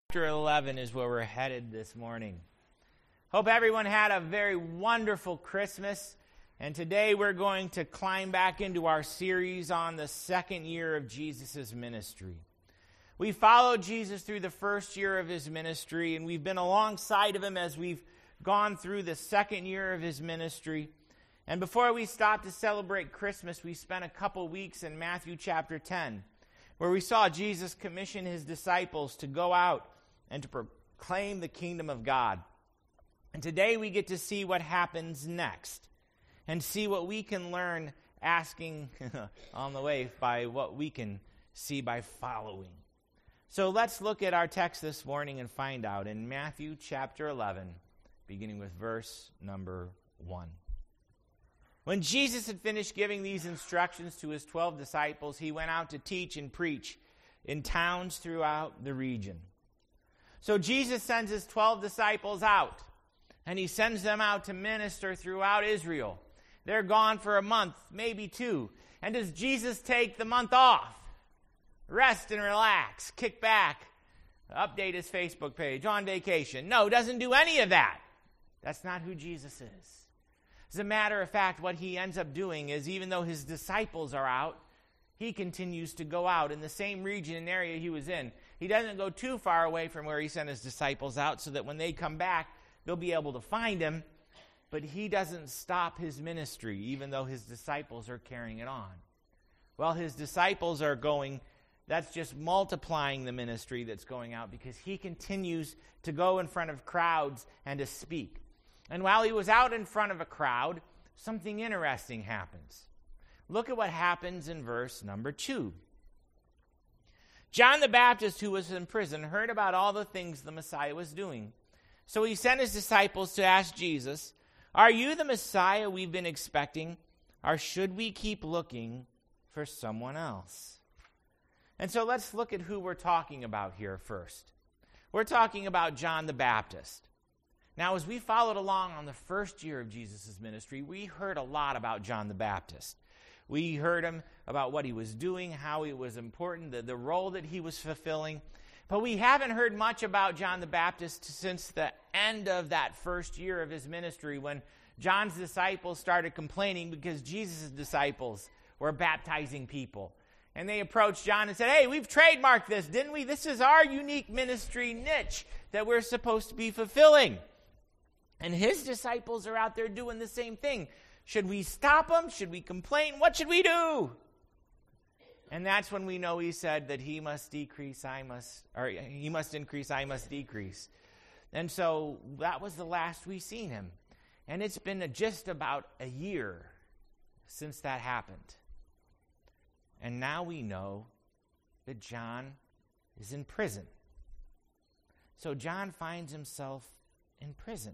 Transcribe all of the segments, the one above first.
Chapter 11 is where we're headed this morning. Hope everyone had a very wonderful Christmas. And today we're going to climb back into our series on the second year of Jesus' ministry. We followed Jesus through the first year of his ministry, and we've been alongside of him as we've gone through the second year of his ministry. And before we stopped to celebrate Christmas, we spent a couple weeks in Matthew chapter 10, where we saw Jesus commission his disciples to go out and to proclaim the kingdom of God. And today we get to see what happens next and see what we can learn asking on the way by what we can see by following. So let's look at our text this morning and find out in Matthew chapter 11, beginning with verse number 1. When Jesus had finished giving these instructions to his 12 disciples, he went out to teach and preach in towns throughout the region. So Jesus sends his 12 disciples out, and he sends them out to minister throughout Israel. They're gone for a month, maybe two. And does Jesus take the month off? Rest and relax, kick back, update his Facebook page, on vacation? No, doesn't do any of that. That's not who Jesus is. As a matter of fact, what he ends up doing is, even though his disciples are out, he continues to go out in the same region and area he was in. He doesn't go too far away from where he sent his disciples out so that when they come back, they'll be able to find him. But he doesn't stop his ministry, even though his disciples are carrying it on. Well, his disciples are going, that's just multiplying the ministry that's going out, because he continues to go in front of crowds and to speak. And while he was out in front of a crowd, something interesting happens. Look at what happens in verse number 2. John the Baptist, who was in prison, heard about all the things the Messiah was doing. So he sent his disciples to ask Jesus, "Are you the Messiah we've been expecting, or should we keep looking for someone else?" And so let's look at who we're talking about here first. We're talking about John the Baptist. Now, as we followed along on the first year of Jesus' ministry, we heard a lot about John the Baptist. We heard him about what he was doing, how he was important, the role that he was fulfilling. But we haven't heard much about John the Baptist since the end of that first year of his ministry, when John's disciples started complaining because Jesus' disciples were baptizing people. And they approached John and said, "Hey, we've trademarked this, didn't we? This is our unique ministry niche that we're supposed to be fulfilling." And his disciples are out there doing the same thing. Should we stop them? Should we complain? What should we do? And that's when we know he said that he must increase, I must decrease. And so that was the last we seen him. And it's been just about a year since that happened. And now we know that John is in prison. So John finds himself in prison.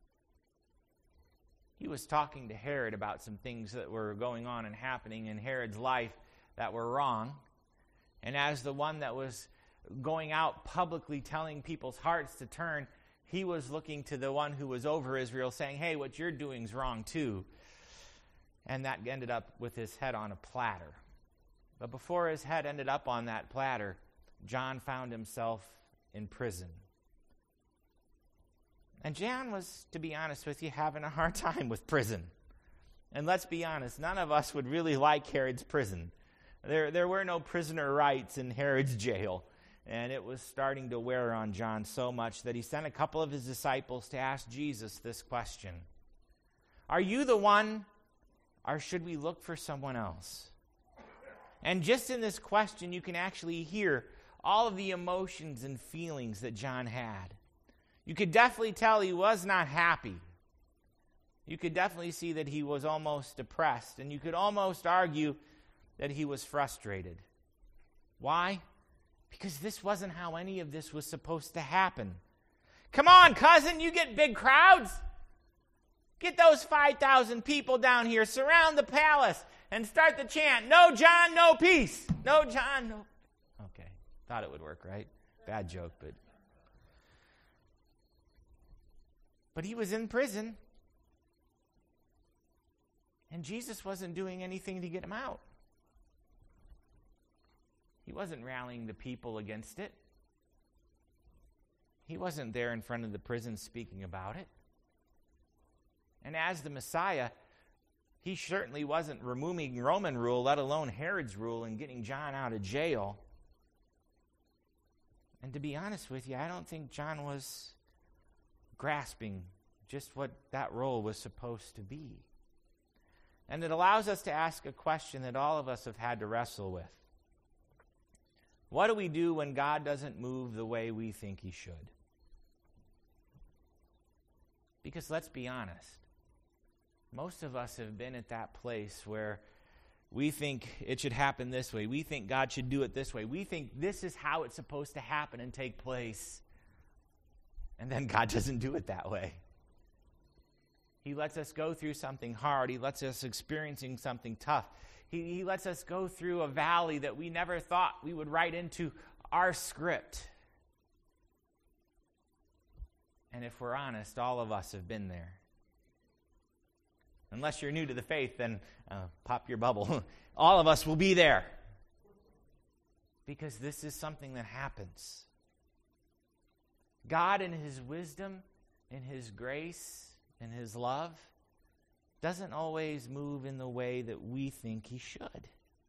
He was talking to Herod about some things that were going on and happening in Herod's life that were wrong. And as the one that was going out publicly telling people's hearts to turn, he was looking to the one who was over Israel saying, "Hey, what you're doing is wrong too." And that ended up with his head on a platter. But before his head ended up on that platter, John found himself in prison. And John was, to be honest with you, having a hard time with prison. And let's be honest, none of us would really like Herod's prison. There were no prisoner rights in Herod's jail. And it was starting to wear on John so much that he sent a couple of his disciples to ask Jesus this question: "Are you the one, or should we look for someone else?" And just in this question, you can actually hear all of the emotions and feelings that John had. You could definitely tell he was not happy. You could definitely see that he was almost depressed, and you could almost argue that he was frustrated. Why? Because this wasn't how any of this was supposed to happen. Come on, cousin, you get big crowds. Get those 5,000 people down here, surround the palace, and start the chant, "No John, no peace. No John, no..." Okay, thought it would work, right? Bad joke, but he was in prison. And Jesus wasn't doing anything to get him out. He wasn't rallying the people against it. He wasn't there in front of the prison speaking about it. And as the Messiah, he certainly wasn't removing Roman rule, let alone Herod's rule, and getting John out of jail. And to be honest with you, I don't think John was grasping just what that role was supposed to be. And it allows us to ask a question that all of us have had to wrestle with. What do we do when God doesn't move the way we think he should? Because let's be honest, most of us have been at that place where we think it should happen this way. We think God should do it this way. We think this is how it's supposed to happen and take place. And then God doesn't do it that way. He lets us go through something hard. He lets us experiencing something tough. He lets us go through a valley that we never thought we would write into our script. And if we're honest, all of us have been there. Unless you're new to the faith, then pop your bubble. All of us will be there. Because this is something that happens. God in his wisdom, in his grace, in his love, doesn't always move in the way that we think he should.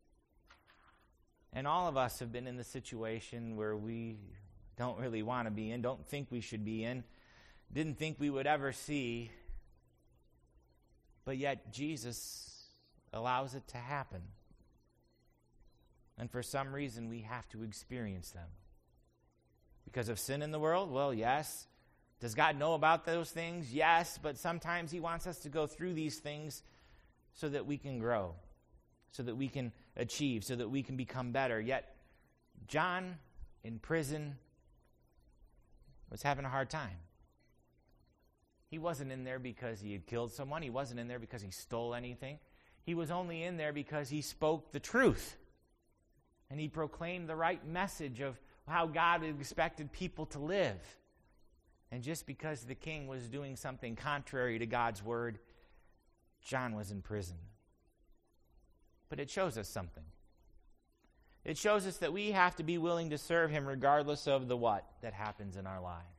And all of us have been in the situation where we don't really want to be in, don't think we should be in, didn't think we would ever see, but yet Jesus allows it to happen. And for some reason, we have to experience them. Because of sin in the world? Well, yes. Does God know about those things? Yes, but sometimes he wants us to go through these things so that we can grow, so that we can achieve, so that we can become better. Yet, John in prison was having a hard time. He wasn't in there because he had killed someone. He wasn't in there because he stole anything. He was only in there because he spoke the truth. And he proclaimed the right message of how God expected people to live. And just because the king was doing something contrary to God's word, John was in prison. But it shows us something. It shows us that we have to be willing to serve him regardless of the what that happens in our lives.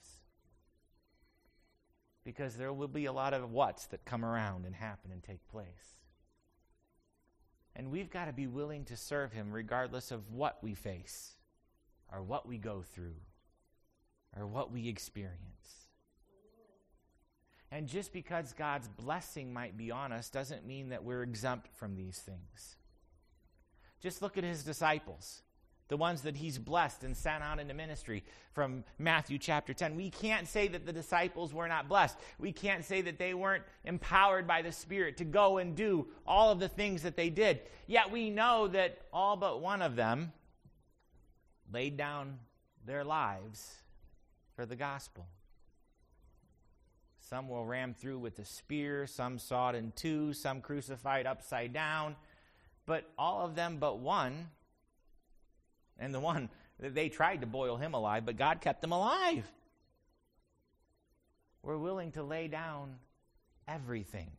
Because there will be a lot of whats that come around and happen and take place. And we've got to be willing to serve him regardless of what we face, or what we go through, or what we experience. And just because God's blessing might be on us doesn't mean that we're exempt from these things. Just look at his disciples, the ones that he's blessed and sent out into ministry from Matthew chapter 10. We can't say that the disciples were not blessed. We can't say that they weren't empowered by the Spirit to go and do all of the things that they did. Yet we know that all but one of them laid down their lives for the gospel. Some were rammed through with a spear, some sawed in two, some crucified upside down. But all of them but one, and the one, they tried to boil him alive, but God kept him alive, were willing to lay down everything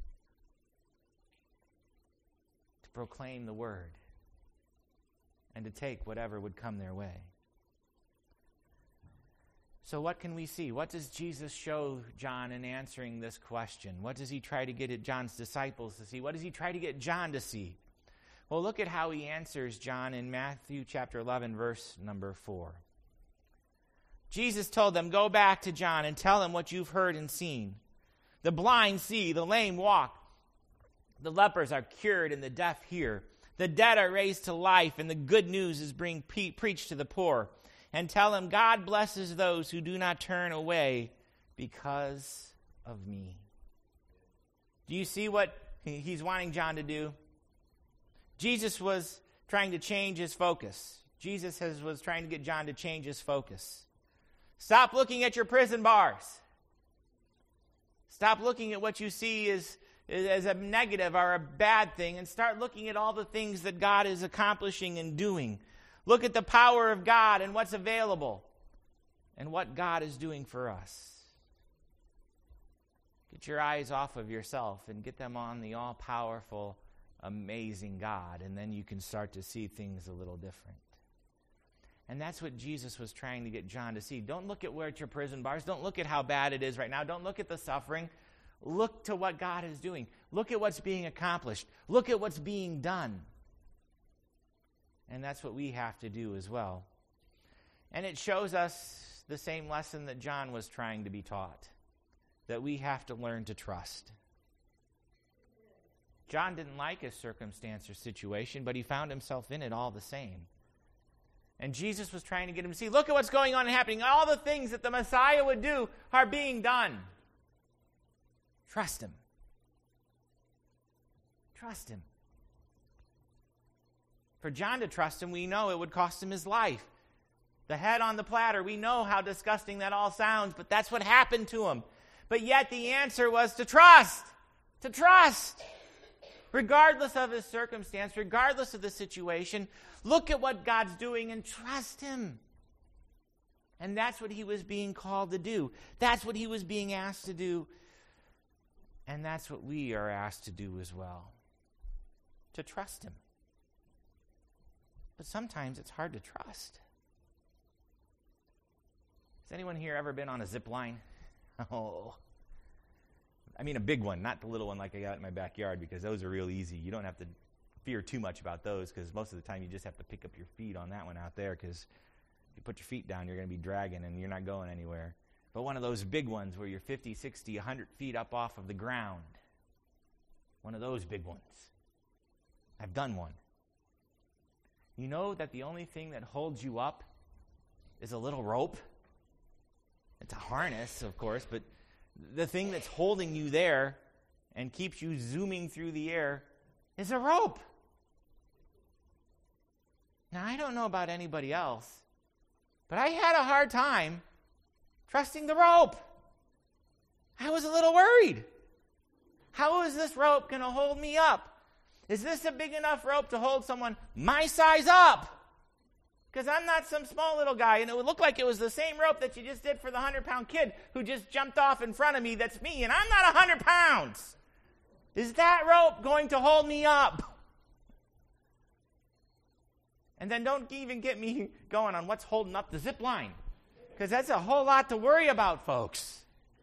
to proclaim the word and to take whatever would come their way. So what can we see? What does Jesus show John in answering this question? What does he try to get at John's disciples to see? What does he try to get John to see? Well, look at how he answers John in Matthew chapter 11, verse number 4. Jesus told them, "Go back to John and tell him what you've heard and seen. The blind see, the lame walk, the lepers are cured, and the deaf hear. The dead are raised to life, and the good news is being preached to the poor. And tell him, God blesses those who do not turn away because of me." Do you see what he's wanting John to do? Jesus was trying to change his focus. Jesus was trying to get John to change his focus. Stop looking at your prison bars. Stop looking at what you see as a negative or a bad thing, and start looking at all the things that God is accomplishing and doing. Look at the power of God and what's available and what God is doing for us. Get your eyes off of yourself and get them on the all-powerful, amazing God, and then you can start to see things a little different. And that's what Jesus was trying to get John to see. Don't look at where at your prison bars. Don't look at how bad it is right now. Don't look at the suffering. Look to what God is doing. Look at what's being accomplished. Look at what's being done. And that's what we have to do as well. And it shows us the same lesson that John was trying to be taught, that we have to learn to trust. John didn't like his circumstance or situation, but he found himself in it all the same. And Jesus was trying to get him to see, look at what's going on and happening. All the things that the Messiah would do are being done. Trust him. Trust him. For John to trust him, we know it would cost him his life. The head on the platter, we know how disgusting that all sounds, but that's what happened to him. But yet the answer was to trust. To trust. Regardless of his circumstance, regardless of the situation, look at what God's doing and trust him. And that's what he was being called to do. That's what he was being asked to do. And that's what we are asked to do as well. To trust him. But sometimes it's hard to trust. Has anyone here ever been on a zip line? Oh. I mean a big one, not the little one like I got in my backyard, because those are real easy. You don't have to fear too much about those, because most of the time you just have to pick up your feet on that one out there, because if you put your feet down, you're going to be dragging and you're not going anywhere. But one of those big ones where you're 50, 60, 100 feet up off of the ground. One of those big ones. I've done one. You know that the only thing that holds you up is a little rope? It's a harness, of course, but the thing that's holding you there and keeps you zooming through the air is a rope. Now, I don't know about anybody else, but I had a hard time trusting the rope. I was a little worried. How is this rope going to hold me up? Is this a big enough rope to hold someone my size up? Because I'm not some small little guy, and it would look like it was the same rope that you just did for the 100-pound kid who just jumped off in front of me. That's me, and I'm not 100 pounds. Is that rope going to hold me up? And then don't even get me going on what's holding up the zip line, because that's a whole lot to worry about, folks.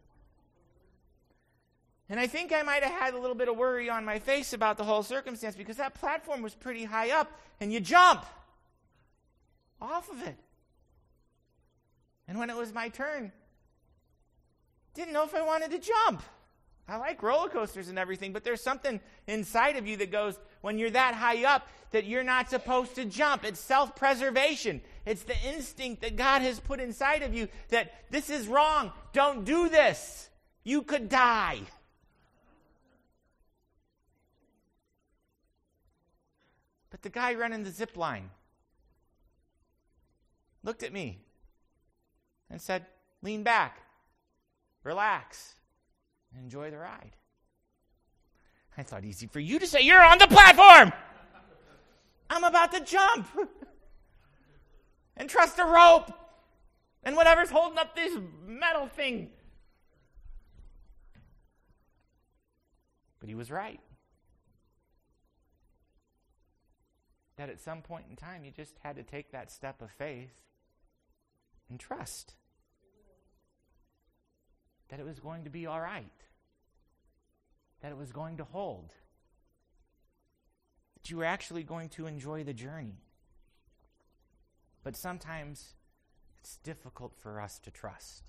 And I think I might have had a little bit of worry on my face about the whole circumstance, because that platform was pretty high up, and you jump off of it. And when it was my turn, didn't know if I wanted to jump. I like roller coasters and everything, but there's something inside of you that goes, when you're that high up, that you're not supposed to jump. It's self-preservation. It's the instinct that God has put inside of you that this is wrong. Don't do this. You could die. But the guy running the zip line looked at me and said, lean back, relax, and enjoy the ride. I thought, easy for you to say, you're on the platform. I'm about to jump and trust a rope and whatever's holding up this metal thing. But he was right. That at some point in time, you just had to take that step of faith and trust that it was going to be all right, that it was going to hold, that you were actually going to enjoy the journey. But sometimes it's difficult for us to trust.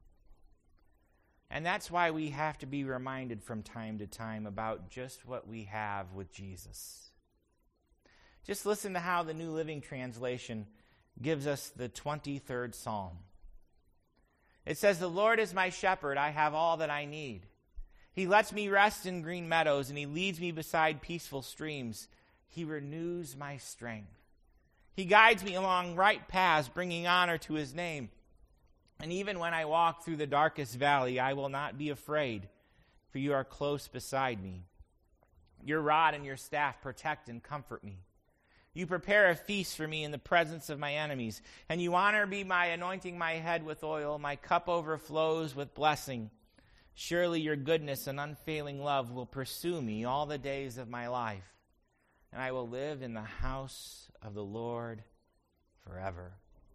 And that's why we have to be reminded from time to time about just what we have with Jesus. Just listen to how the New Living Translation gives us the 23rd Psalm. It says, the Lord is my shepherd, I have all that I need. He lets me rest in green meadows, and he leads me beside peaceful streams. He renews my strength. He guides me along right paths, bringing honor to his name. And even when I walk through the darkest valley, I will not be afraid, for you are close beside me. Your rod and your staff protect and comfort me. You prepare a feast for me in the presence of my enemies, and you honor me by anointing my head with oil. My cup overflows with blessing. Surely your goodness and unfailing love will pursue me all the days of my life, and I will live in the house of the Lord forever.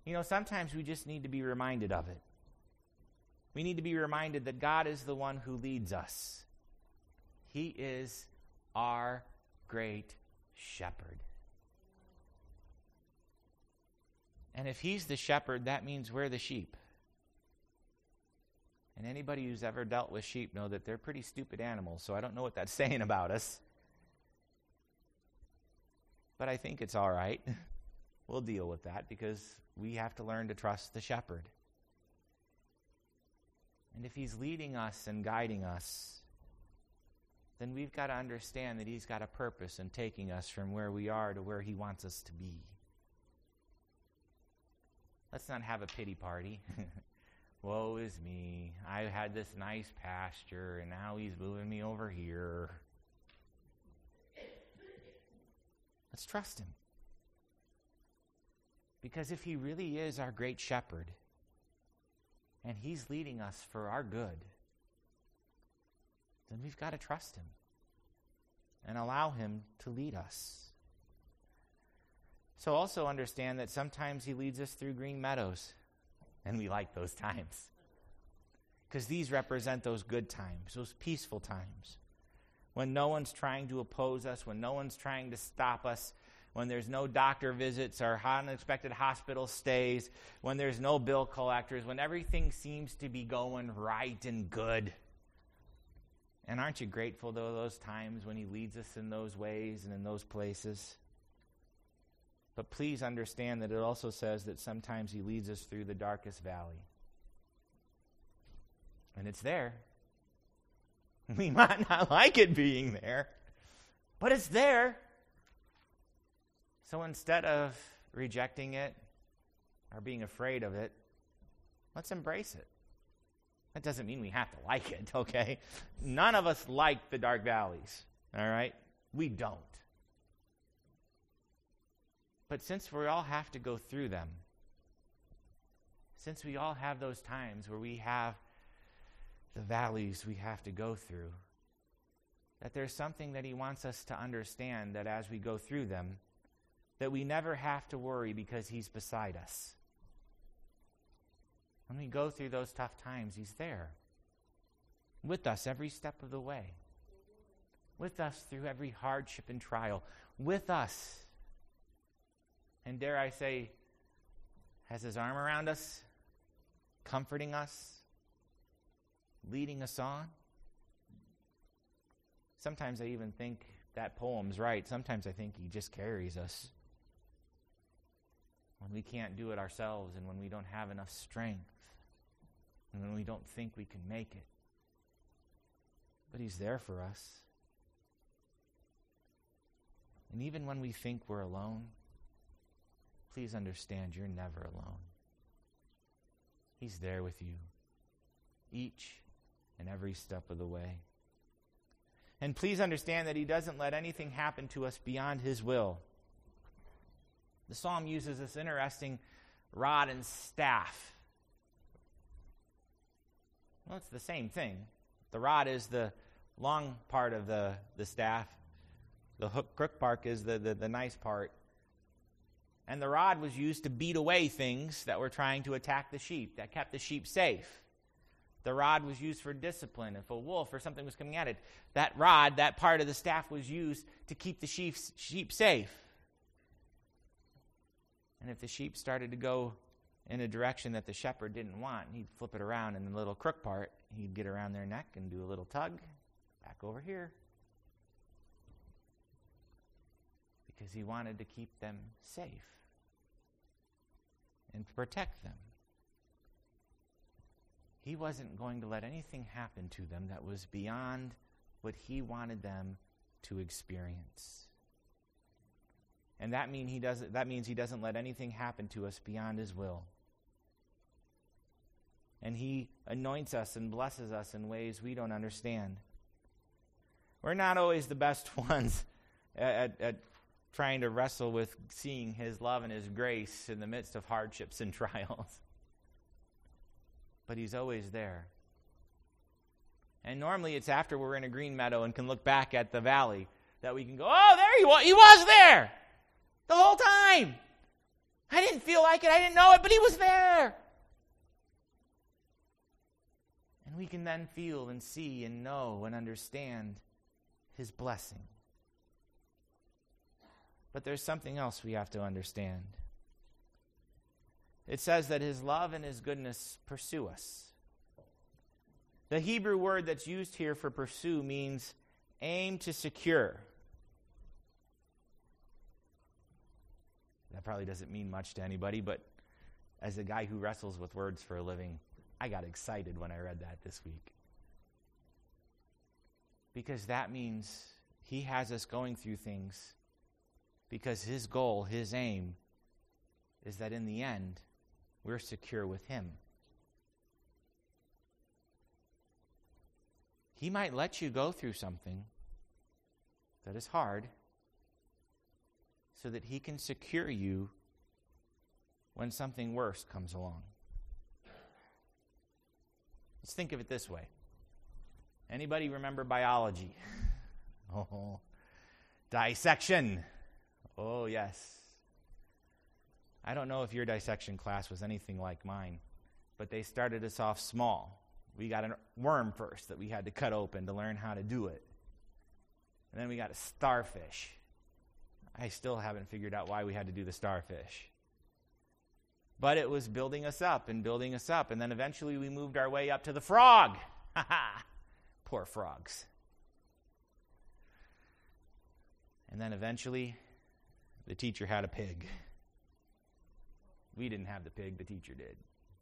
Sometimes we just need to be reminded of it. We need to be reminded that God is the one who leads us. He is our great shepherd. And if he's the shepherd, that means we're the sheep. And anybody who's ever dealt with sheep know that they're pretty stupid animals, so I don't know what that's saying about us. But I think it's all right. We'll deal with that because we have to learn to trust the shepherd. And if he's leading us and guiding us, then we've got to understand that he's got a purpose in taking us from where we are to where he wants us to be. Let's not have a pity party. Woe is me. I had this nice pasture, and now he's moving me over here. Let's trust him. Because if he really is our great shepherd, and he's leading us for our good, then we've got to trust him and allow him to lead us. So also understand that sometimes he leads us through green meadows, and we like those times. Because these represent those good times, those peaceful times, when no one's trying to oppose us, when no one's trying to stop us, when there's no doctor visits or unexpected hospital stays, when there's no bill collectors, when everything seems to be going right and good. And aren't you grateful, though, those times when he leads us in those ways and in those places? But please understand that it also says that sometimes he leads us through the darkest valley. And it's there. We might not like it being there, but it's there. So instead of rejecting it or being afraid of it, let's embrace it. That doesn't mean we have to like it, okay? None of us like the dark valleys, all right? We don't. But since we all have to go through them, since we all have those times where we have the valleys we have to go through, that there's something that he wants us to understand, that as we go through them, that we never have to worry because he's beside us. When we go through those tough times, he's there with us every step of the way, with us through every hardship and trial, with us. And dare I say, has his arm around us, comforting us, leading us on. Sometimes I even think that poem's right. Sometimes I think he just carries us when we can't do it ourselves, and when we don't have enough strength, and when we don't think we can make it. But he's there for us. And even when we think we're alone, please understand you're never alone. He's there with you each and every step of the way. And please understand that he doesn't let anything happen to us beyond his will. The psalm uses this interesting rod and staff. Well, it's the same thing. The rod is the long part of the staff. The crook part is the nice part. And the rod was used to beat away things that were trying to attack the sheep, that kept the sheep safe. The rod was used for discipline. If a wolf or something was coming at it, that rod, that part of the staff, was used to keep the sheep safe. And if the sheep started to go in a direction that the shepherd didn't want, he'd flip it around, and the little crook part, he'd get around their neck and do a little tug, back over here. Because he wanted to keep them safe and to protect them. He wasn't going to let anything happen to them that was beyond what he wanted them to experience. And that means he doesn't let anything happen to us beyond his will. And he anoints us and blesses us in ways we don't understand. We're not always the best ones at trying to wrestle with seeing his love and his grace in the midst of hardships and trials. But he's always there. And normally it's after we're in a green meadow and can look back at the valley that we can go, oh, there he was there the whole time. I didn't feel like it. I didn't know it, but he was there. And we can then feel and see and know and understand his blessing. But there's something else we have to understand. It says that his love and his goodness pursue us. The Hebrew word that's used here for pursue means aim to secure. That probably doesn't mean much to anybody, but as a guy who wrestles with words for a living, I got excited when I read that this week. Because that means he has us going through things because his goal, his aim, is that in the end, we're secure with him. He might let you go through something that is hard so that he can secure you when something worse comes along. Let's think of it this way. Anybody remember biology? Oh, dissection. Oh, yes. I don't know if your dissection class was anything like mine, but they started us off small. We got a worm first that we had to cut open to learn how to do it. And then we got a starfish. I still haven't figured out why we had to do the starfish. But it was building us up. And then eventually we moved our way up to the frog. Ha ha! Poor frogs. And then eventually the teacher had a pig. We didn't have the pig, the teacher did.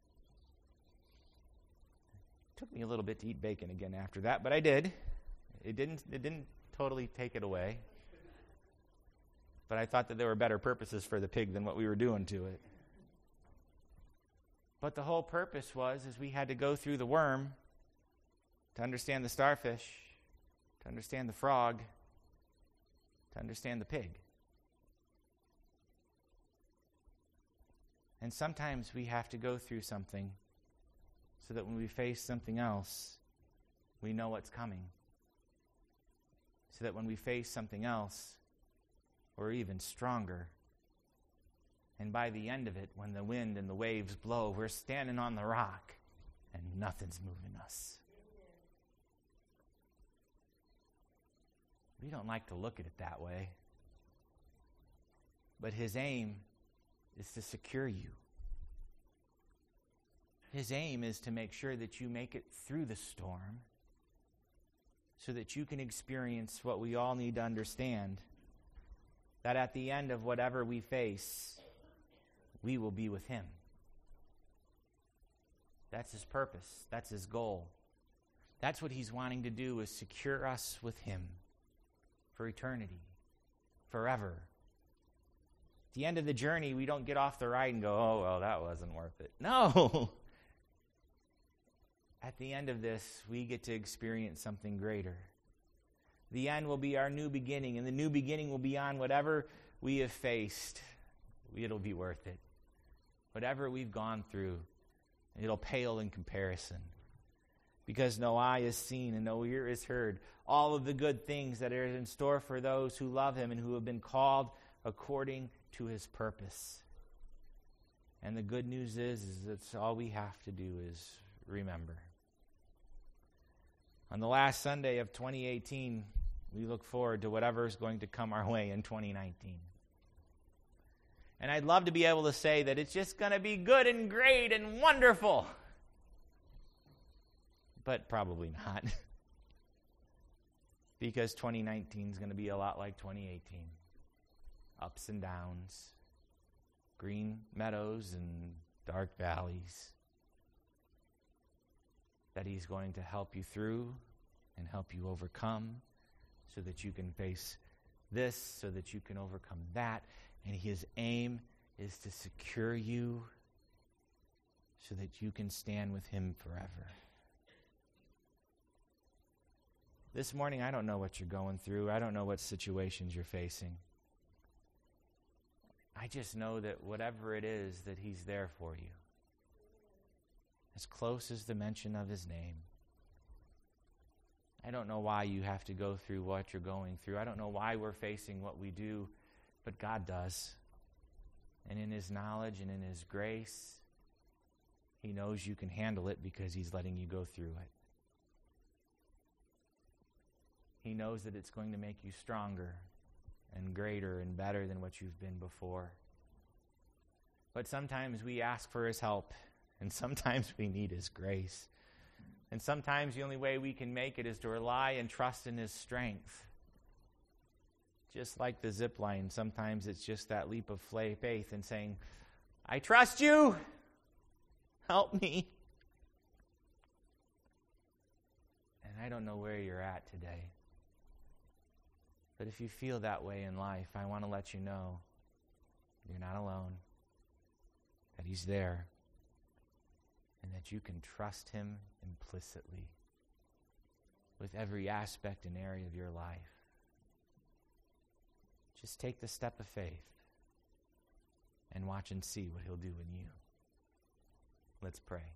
Took me a little bit to eat bacon again after that, but I did. It didn't totally take it away. But I thought that there were better purposes for the pig than what we were doing to it. But the whole purpose was we had to go through the worm to understand the starfish, to understand the frog, to understand the pig. And sometimes we have to go through something so that when we face something else, we know what's coming. So that when we face something else, we're even stronger. And by the end of it, when the wind and the waves blow, we're standing on the rock and nothing's moving us. We don't like to look at it that way. But his aim is to secure you. His aim is to make sure that you make it through the storm so that you can experience what we all need to understand, that at the end of whatever we face, we will be with him. That's his purpose. That's his goal. That's what he's wanting to do, is secure us with him for eternity, forever. At the end of the journey, we don't get off the ride and go, oh, well, that wasn't worth it. No! At the end of this, we get to experience something greater. The end will be our new beginning, and the new beginning will be on whatever we have faced. It'll be worth it. Whatever we've gone through, it'll pale in comparison. Because no eye has seen and no ear has heard all of the good things that are in store for those who love him and who have been called according to his purpose. And the good news is that's all we have to do is remember. On the last Sunday of 2018, we look forward to whatever is going to come our way in 2019. And I'd love to be able to say that it's just going to be good and great and wonderful. But probably not. Because 2019 is going to be a lot like 2018. Ups and downs, green meadows and dark valleys. That he's going to help you through and help you overcome so that you can face this, so that you can overcome that. And his aim is to secure you so that you can stand with him forever. This morning, I don't know what you're going through. I don't know what situations you're facing. I just know that whatever it is, that he's there for you. As close as the mention of his name. I don't know why you have to go through what you're going through. I don't know why we're facing what we do, but God does. And in His knowledge and in His grace, He knows you can handle it because He's letting you go through it. He knows that it's going to make you stronger and greater and better than what you've been before. But sometimes we ask for His help, and sometimes we need His grace. And sometimes the only way we can make it is to rely and trust in His strength. Just like the zip line, sometimes it's just that leap of faith and saying, I trust you. Help me. And I don't know where you're at today. But if you feel that way in life, I want to let you know you're not alone, that He's there, and that you can trust Him implicitly with every aspect and area of your life. Just take the step of faith and watch and see what He'll do in you. Let's pray.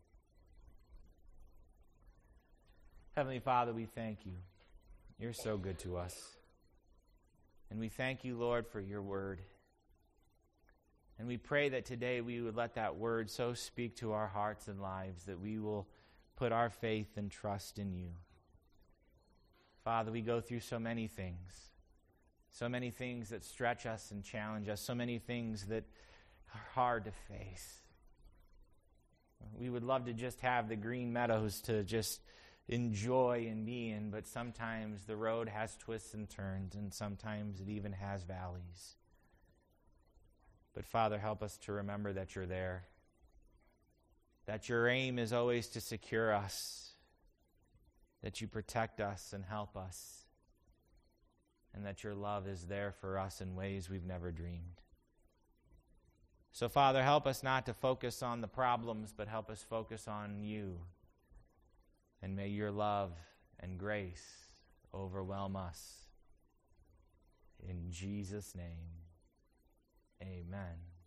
Heavenly Father, we thank You. You're so good to us. And we thank You, Lord, for Your word. And we pray that today we would let that word so speak to our hearts and lives that we will put our faith and trust in You. Father, we go through so many things that stretch us and challenge us, so many things that are hard to face. We would love to just have the green meadows to just enjoy and be in, but sometimes the road has twists and turns, and sometimes it even has valleys. But Father, help us to remember that You're there, that Your aim is always to secure us, that You protect us and help us, and that Your love is there for us in ways we've never dreamed. So Father, help us not to focus on the problems, but help us focus on You. And may Your love and grace overwhelm us. In Jesus' name, amen.